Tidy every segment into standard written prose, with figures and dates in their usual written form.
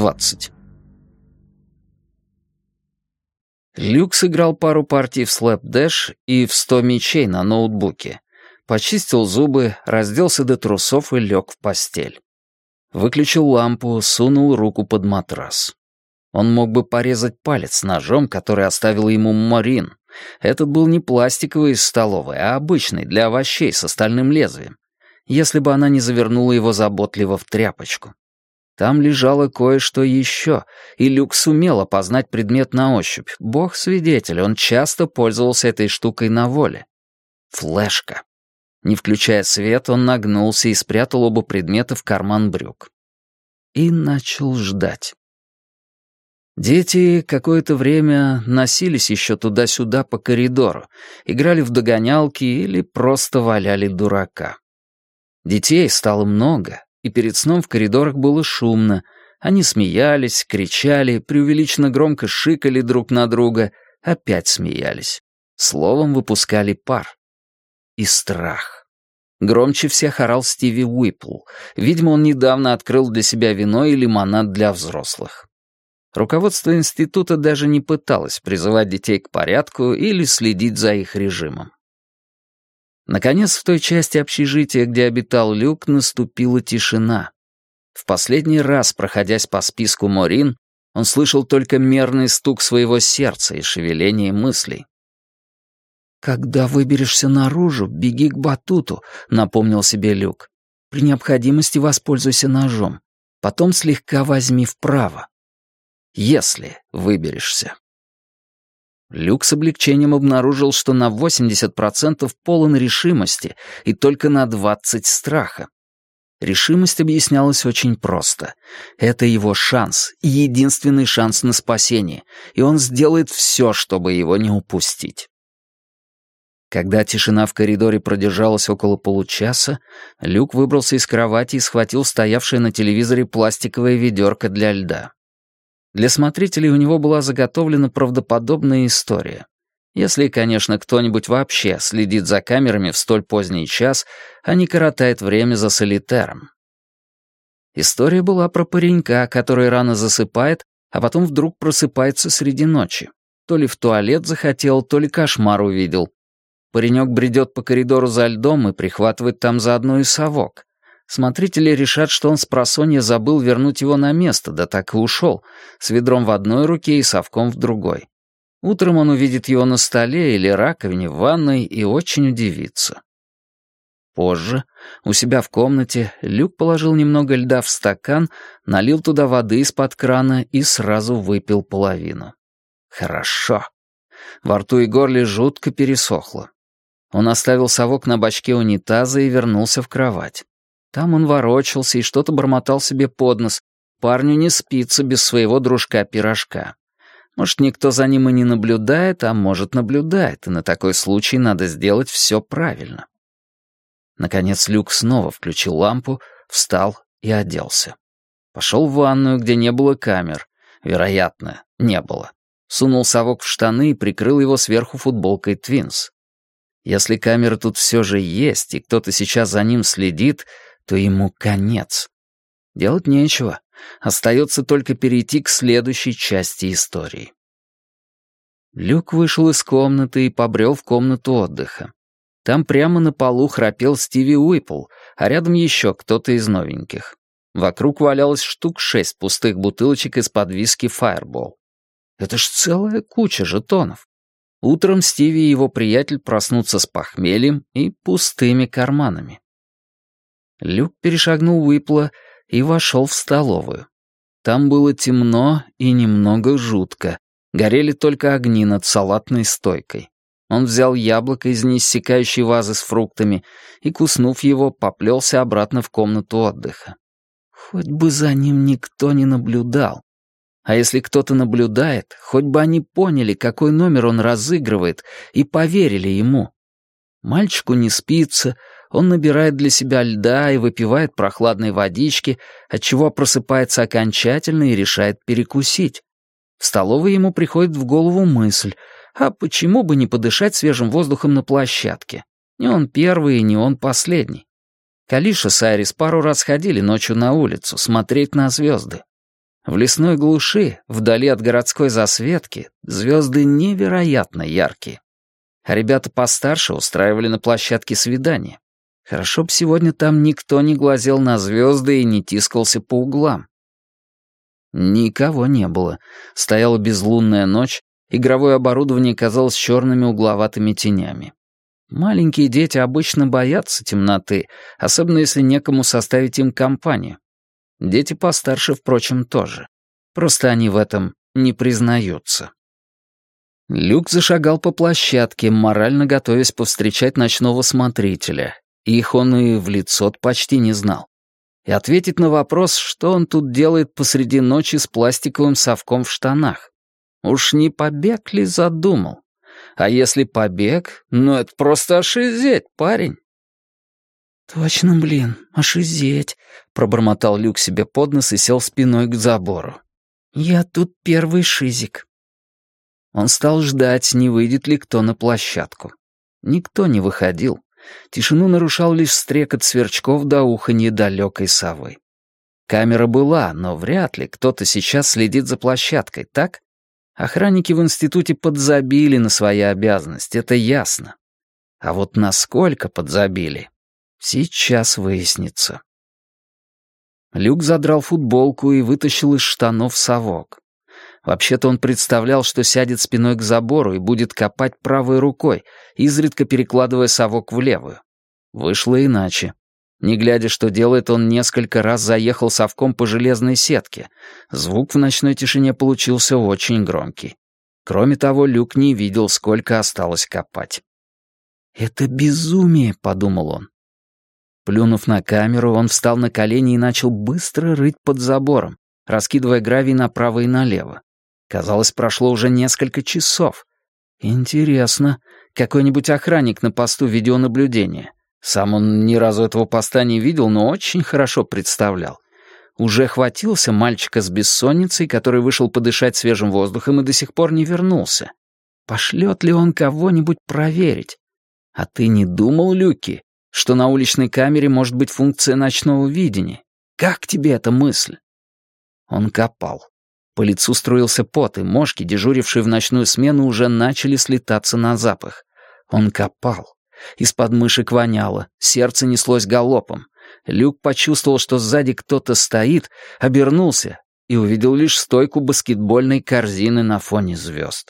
20. Люк сыграл пару партий в слэпдэш и в 100 мячей на ноутбуке. Почистил зубы, разделся до трусов и лег в постель. Выключил лампу, сунул руку под матрас. Он мог бы порезать палец ножом, который оставил ему Морин. Этот был не пластиковый из столовой, а обычный, для овощей с остальным лезвием, если бы она не завернула его заботливо в тряпочку. Там лежало кое-что еще, и Люк сумел опознать предмет на ощупь. Бог свидетель, он часто пользовался этой штукой на воле. Флешка. Не включая свет, он нагнулся и спрятал оба предмета в карман брюк. И начал ждать. Дети какое-то время носились еще туда-сюда по коридору, играли в догонялки или просто валяли дурака. Детей стало много, и перед сном в коридорах было шумно. Они смеялись, кричали, преувеличенно громко шикали друг на друга, опять смеялись. Словом, выпускали пар. И страх. Громче всех орал Стиви Уипл. Видимо, он недавно открыл для себя вино и лимонад для взрослых. Руководство института даже не пыталось призывать детей к порядку или следить за их режимом. Наконец, в той части общежития, где обитал Люк, наступила тишина. В последний раз, проходясь по списку Морин, он слышал только мерный стук своего сердца и шевеление мыслей. «Когда выберешься наружу, беги к батуту», — напомнил себе Люк. «При необходимости воспользуйся ножом. Потом слегка возьми вправо. Если выберешься». Люк с облегчением обнаружил, что на 80% полон решимости и только на 20% страха. Решимость объяснялась очень просто. Это его шанс, единственный шанс на спасение, и он сделает все, чтобы его не упустить. Когда тишина в коридоре продержалась около получаса, Люк выбрался из кровати и схватил стоявшее на телевизоре пластиковое ведерко для льда. Для смотрителей у него была заготовлена правдоподобная история. Если, конечно, кто-нибудь вообще следит за камерами в столь поздний час, а не коротает время за солитером. История была про паренька, который рано засыпает, а потом вдруг просыпается среди ночи. То ли в туалет захотел, то ли кошмар увидел. Паренек бредет по коридору за льдом и прихватывает там заодно и совок. Смотрители решат, что он спросонья забыл вернуть его на место, да так и ушел, с ведром в одной руке и совком в другой. Утром он увидит его на столе или раковине в ванной и очень удивится. Позже, у себя в комнате, Люк положил немного льда в стакан, налил туда воды из-под крана и сразу выпил половину. Хорошо. Во рту и горле жутко пересохло. Он оставил совок на бачке унитаза и вернулся в кровать. Там он ворочался и что-то бормотал себе под нос. Парню не спится без своего дружка-пирожка. Может, никто за ним и не наблюдает, а может, наблюдает, и на такой случай надо сделать все правильно. Наконец Люк снова включил лампу, встал и оделся. Пошел в ванную, где не было камер. Вероятно, не было. Сунул совок в штаны и прикрыл его сверху футболкой «Твинс». Если камеры тут все же есть, и кто-то сейчас за ним следит, то ему конец. Делать нечего. Остается только перейти к следующей части истории. Люк вышел из комнаты и побрел в комнату отдыха. Там прямо на полу храпел Стиви Уипл, а рядом еще кто-то из новеньких. Вокруг валялось штук 6 пустых бутылочек из-под виски Fireball. Это ж целая куча жетонов. Утром Стиви и его приятель проснутся с похмельем и пустыми карманами. Люк перешагнул Уипла и вошел в столовую. Там было темно и немного жутко. Горели только огни над салатной стойкой. Он взял яблоко из неиссякающей вазы с фруктами и, куснув его, поплелся обратно в комнату отдыха. Хоть бы за ним никто не наблюдал. А если кто-то наблюдает, хоть бы они поняли, какой номер он разыгрывает, и поверили ему. Мальчику не спится, он набирает для себя льда и выпивает прохладной водички, отчего просыпается окончательно и решает перекусить. В столовой ему приходит в голову мысль, а почему бы не подышать свежим воздухом на площадке? Не он первый и не он последний. Калиша с Айрис пару раз ходили ночью на улицу смотреть на звезды. В лесной глуши, вдали от городской засветки, звезды невероятно яркие. А ребята постарше устраивали на площадке свидания. Хорошо б сегодня там никто не глазел на звезды и не тискался по углам. Никого не было. Стояла безлунная ночь, игровое оборудование казалось черными угловатыми тенями. Маленькие дети обычно боятся темноты, особенно если некому составить им компанию. Дети постарше, впрочем, тоже. Просто они в этом не признаются. Люк зашагал по площадке, морально готовясь повстречать ночного смотрителя. Их он и в лицо почти не знал. И ответить на вопрос, что он тут делает посреди ночи с пластиковым совком в штанах. Уж не побег ли задумал? А если побег, ну это просто ошизеть, парень. «Точно, блин, ошизеть», — пробормотал Люк себе под нос и сел спиной к забору. «Я тут первый шизик». Он стал ждать, не выйдет ли кто на площадку. Никто не выходил. Тишину нарушал лишь стрекот сверчков до уханья далекой совы. Камера была, но вряд ли кто-то сейчас следит за площадкой, так? Охранники в институте подзабили на свои обязанности, это ясно. А вот насколько подзабили, сейчас выяснится. Люк задрал футболку и вытащил из штанов совок. Вообще-то он представлял, что сядет спиной к забору и будет копать правой рукой, изредка перекладывая совок в левую. Вышло иначе. Не глядя, что делает, он несколько раз заехал совком по железной сетке. Звук в ночной тишине получился очень громкий. Кроме того, Люк не видел, сколько осталось копать. «Это безумие», — подумал он. Плюнув на камеру, он встал на колени и начал быстро рыть под забором, раскидывая гравий направо и налево. Казалось, прошло уже несколько часов. Интересно, какой-нибудь охранник на посту видеонаблюдения. Сам он ни разу этого поста не видел, но очень хорошо представлял. Уже хватился мальчика с бессонницей, который вышел подышать свежим воздухом и до сих пор не вернулся. Пошлет ли он кого-нибудь проверить? А ты не думал, Люки, что на уличной камере может быть функция ночного видения? Как тебе эта мысль? Он копал. По лицу струился пот, и мошки, дежурившие в ночную смену, уже начали слетаться на запах. Он копал. Из-под мышек воняло, сердце неслось галопом. Люк почувствовал, что сзади кто-то стоит, обернулся и увидел лишь стойку баскетбольной корзины на фоне звезд.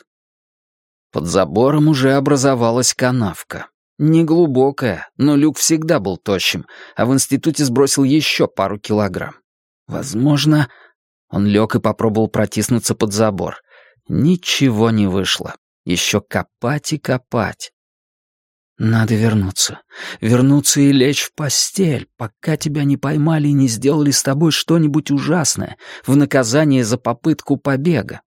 Под забором уже образовалась канавка. Неглубокая, но Люк всегда был тощим, а в институте сбросил еще пару килограмм. Возможно... Он лег и попробовал протиснуться под забор. Ничего не вышло. Еще копать и копать. Надо вернуться. Вернуться и лечь в постель, пока тебя не поймали и не сделали с тобой что-нибудь ужасное в наказание за попытку побега.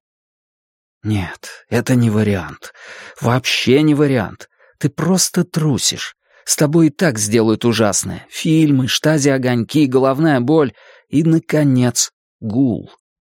Нет, это не вариант. Вообще не вариант. Ты просто трусишь. С тобой и так сделают ужасное. Фильмы, штази-огоньки, головная боль и, наконец, гул.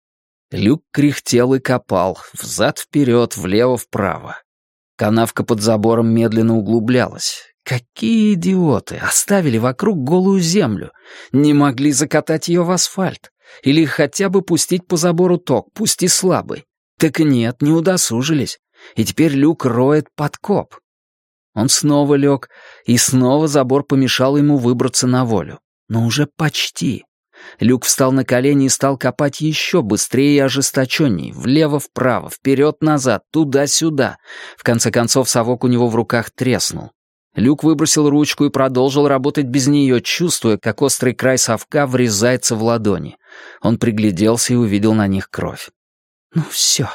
Люк кряхтел и копал, взад-вперед, влево-вправо. Канавка под забором медленно углублялась. Какие идиоты! Оставили вокруг голую землю. Не могли закатать ее в асфальт. Или хотя бы пустить по забору ток, пусть и слабый. Так нет, не удосужились. И теперь Люк роет подкоп. Он снова лег, и снова забор помешал ему выбраться на волю. Но уже почти. Люк встал на колени и стал копать еще быстрее и ожесточенней, влево-вправо, вперед-назад, туда-сюда. В конце концов совок у него в руках треснул. Люк выбросил ручку и продолжил работать без нее, чувствуя, как острый край совка врезается в ладони. Он пригляделся и увидел на них кровь. «Ну все,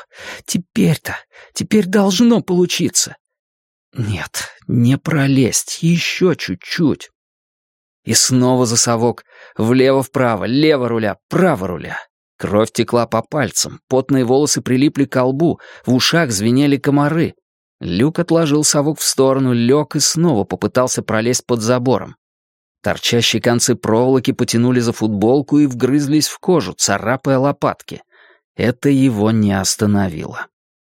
теперь должно получиться». «Нет, не пролезть, еще чуть-чуть». И снова за совок. Влево-вправо, лево руля, право руля. Кровь текла по пальцам, потные волосы прилипли к лбу, в ушах звенели комары. Люк отложил совок в сторону, лег и снова попытался пролезть под забором. Торчащие концы проволоки потянули за футболку и вгрызлись в кожу, царапая лопатки. Это его не остановило.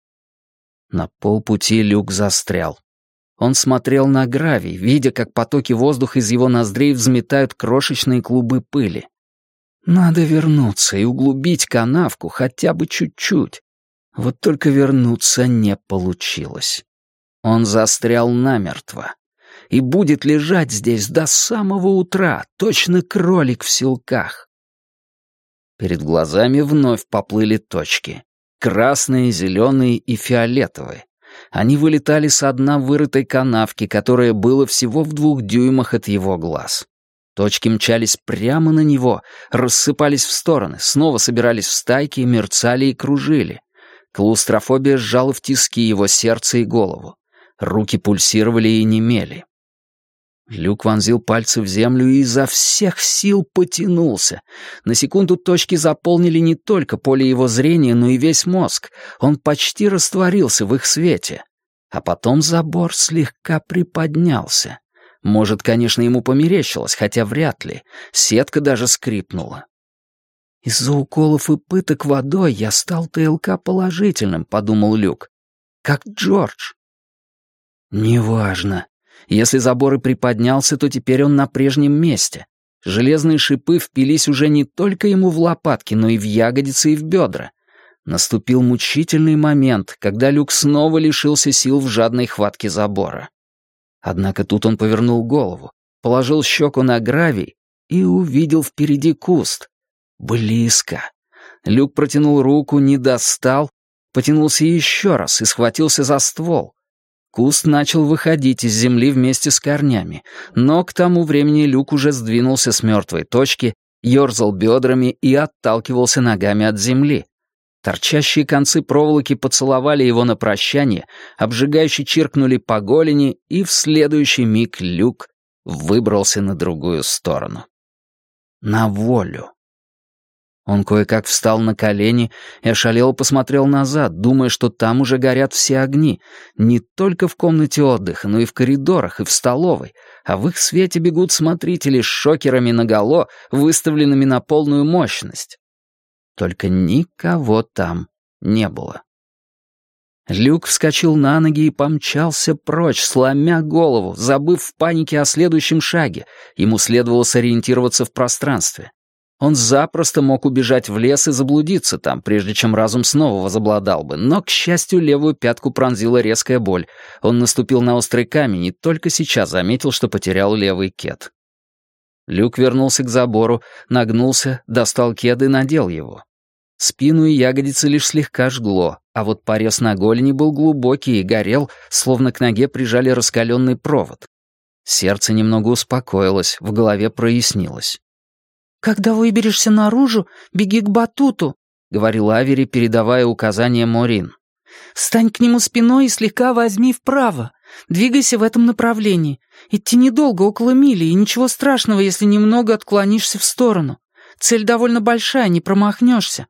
На полпути Люк застрял. Он смотрел на гравий, видя, как потоки воздуха из его ноздрей взметают крошечные клубы пыли. Надо вернуться и углубить канавку хотя бы чуть-чуть. Вот только вернуться не получилось. Он застрял намертво и будет лежать здесь до самого утра, точно кролик в селках. Перед глазами вновь поплыли точки. Красные, зеленые и фиолетовые. Они вылетали со дна вырытой канавки, которая была всего в 2 дюймах от его глаз. Точки мчались прямо на него, рассыпались в стороны, снова собирались в стайки, мерцали и кружили. Клаустрофобия сжала в тиски его сердце и голову. Руки пульсировали и немели. Люк вонзил пальцы в землю и изо всех сил потянулся. На секунду точки заполнили не только поле его зрения, но и весь мозг. Он почти растворился в их свете. А потом забор слегка приподнялся. Может, конечно, ему померещилось, хотя вряд ли. Сетка даже скрипнула. «Из-за уколов и пыток водой я стал ТЛК положительным», — подумал Люк. «Как Джордж». «Неважно. Если забор и приподнялся, то теперь он на прежнем месте. Железные шипы впились уже не только ему в лопатки, но и в ягодицы и в бедра. Наступил мучительный момент, когда Люк снова лишился сил в жадной хватке забора. Однако тут он повернул голову, положил щеку на гравий и увидел впереди куст. Близко. Люк протянул руку, не достал, потянулся еще раз и схватился за ствол. Куст начал выходить из земли вместе с корнями, но к тому времени Люк уже сдвинулся с мертвой точки, ерзал бедрами и отталкивался ногами от земли. Торчащие концы проволоки поцеловали его на прощание, обжигающе чиркнули по голени, и в следующий миг Люк выбрался на другую сторону. На волю. Он кое-как встал на колени и ошалело посмотрел назад, думая, что там уже горят все огни, не только в комнате отдыха, но и в коридорах, и в столовой, а в их свете бегут смотрители с шокерами наголо, выставленными на полную мощность. Только никого там не было. Люк вскочил на ноги и помчался прочь, сломя голову, забыв в панике о следующем шаге. Ему следовало сориентироваться в пространстве. Он запросто мог убежать в лес и заблудиться там, прежде чем разум снова возобладал бы, но, к счастью, левую пятку пронзила резкая боль. Он наступил на острый камень и только сейчас заметил, что потерял левый кед. Люк вернулся к забору, нагнулся, достал кед и надел его. Спину и ягодицы лишь слегка жгло, а вот порез на голени был глубокий и горел, словно к ноге прижали раскаленный провод. Сердце немного успокоилось, в голове прояснилось. «Когда выберешься наружу, беги к батуту», — говорил Авери, передавая указания Морин. «Стань к нему спиной и слегка возьми вправо. Двигайся в этом направлении. Идти недолго, около мили, и ничего страшного, если немного отклонишься в сторону. Цель довольно большая, не промахнешься».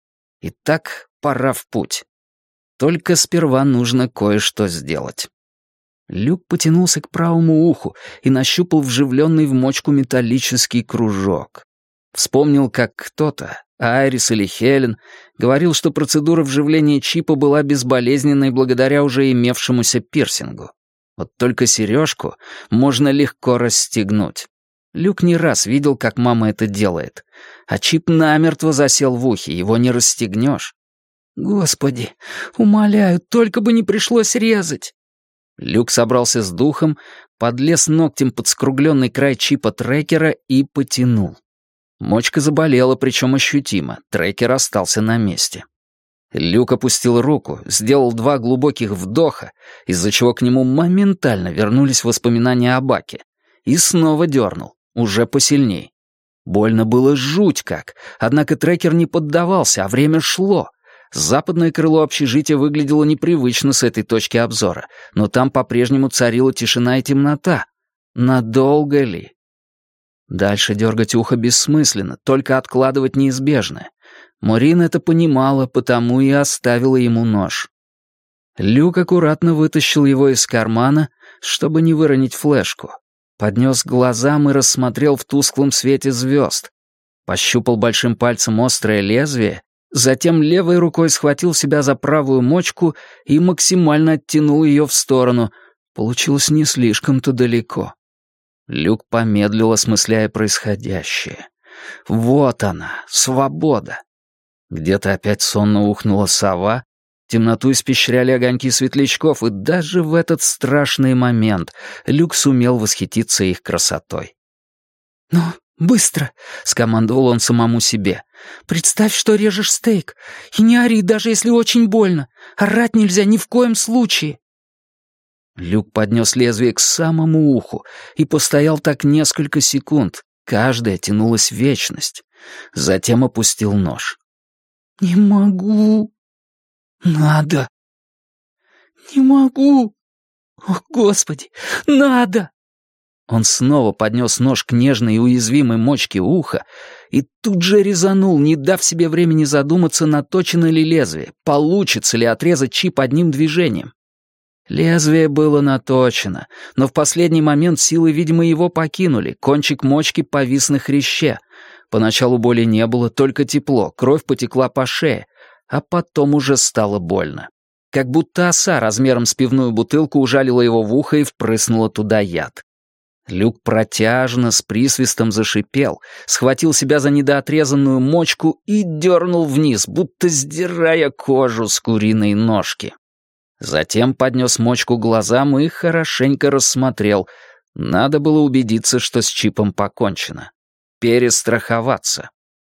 Итак, пора в путь. Только сперва нужно кое-что сделать. Люк потянулся к правому уху и нащупал вживленный в мочку металлический кружок. Вспомнил, как кто-то, Айрис или Хелен, говорил, что процедура вживления чипа была безболезненной благодаря уже имевшемуся пирсингу. Вот только сережку можно легко расстегнуть. Люк не раз видел, как мама это делает. А чип намертво засел в ухе, его не расстегнешь. «Господи, умоляю, только бы не пришлось резать!» Люк собрался с духом, подлез ногтем под скругленный край чипа трекера и потянул. Мочка заболела, причем ощутимо, трекер остался на месте. Люк опустил руку, сделал 2 глубоких вдоха, из-за чего к нему моментально вернулись воспоминания о Баке, и снова дернул, уже посильней. Больно было жуть как, однако трекер не поддавался, а время шло. Западное крыло общежития выглядело непривычно с этой точки обзора, но там по-прежнему царила тишина и темнота. Надолго ли? Дальше дергать ухо бессмысленно, только откладывать неизбежное. Морин это понимала, потому и оставила ему нож. Люк аккуратно вытащил его из кармана, чтобы не выронить флешку. Поднес к глазам и рассмотрел в тусклом свете звезд. Пощупал большим пальцем острое лезвие, затем левой рукой схватил себя за правую мочку и максимально оттянул ее в сторону. Получилось не слишком-то далеко. Люк помедлил, осмысляя происходящее. Вот она, свобода. Где-то опять сонно ухнула сова, темноту испещряли огоньки светлячков, и даже в этот страшный момент Люк сумел восхититься их красотой. «Ну, быстро!» — скомандовал он самому себе. «Представь, что режешь стейк, и не ори, даже если очень больно. Орать нельзя ни в коем случае!» Люк поднес лезвие к самому уху и постоял так несколько секунд. Каждая тянулась в вечность. Затем опустил нож. «Не могу. Надо. Не могу. О, Господи, надо!» Он снова поднес нож к нежной и уязвимой мочке уха и тут же резанул, не дав себе времени задуматься, наточено ли лезвие, получится ли отрезать чип одним движением. Лезвие было наточено, но в последний момент силы, видимо, его покинули, кончик мочки повис на хряще. Поначалу боли не было, только тепло, кровь потекла по шее, а потом уже стало больно. Как будто оса размером с пивную бутылку ужалила его в ухо и впрыснула туда яд. Люк протяжно, с присвистом зашипел, схватил себя за недоотрезанную мочку и дернул вниз, будто сдирая кожу с куриной ножки. Затем поднес мочку к глазам и хорошенько рассмотрел. Надо было убедиться, что с чипом покончено. Перестраховаться.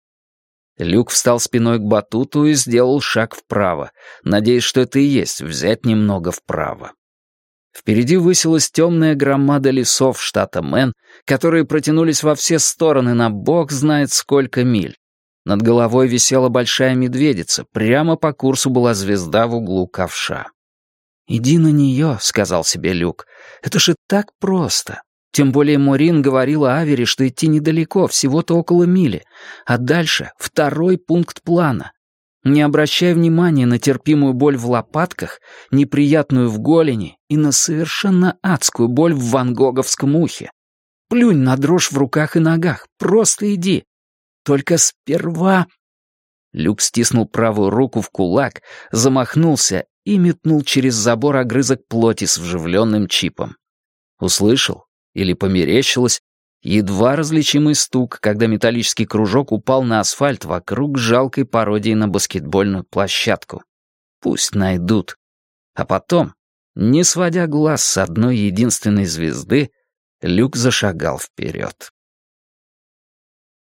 Люк встал спиной к батуту и сделал шаг вправо, надеясь, что это и есть взять немного вправо. Впереди высилась темная громада лесов штата Мэн, которые протянулись во все стороны на бог знает сколько миль. Над головой висела большая медведица, прямо по курсу была звезда в углу ковша. «Иди на нее», — сказал себе Люк, — «это же так просто». Тем более Морин говорила Авере, что идти недалеко, всего-то около мили, а дальше второй пункт плана. Не обращая внимания на терпимую боль в лопатках, неприятную в голени и на совершенно адскую боль в ван-гоговском ухе. Плюнь на дрожь в руках и ногах, просто иди. Только сперва... Люк стиснул правую руку в кулак, замахнулся и метнул через забор огрызок плоти с вживленным чипом. Услышал, или померещилось, едва различимый стук, когда металлический кружок упал на асфальт вокруг жалкой пародии на баскетбольную площадку. Пусть найдут. А потом, не сводя глаз с одной единственной звезды, Люк зашагал вперед.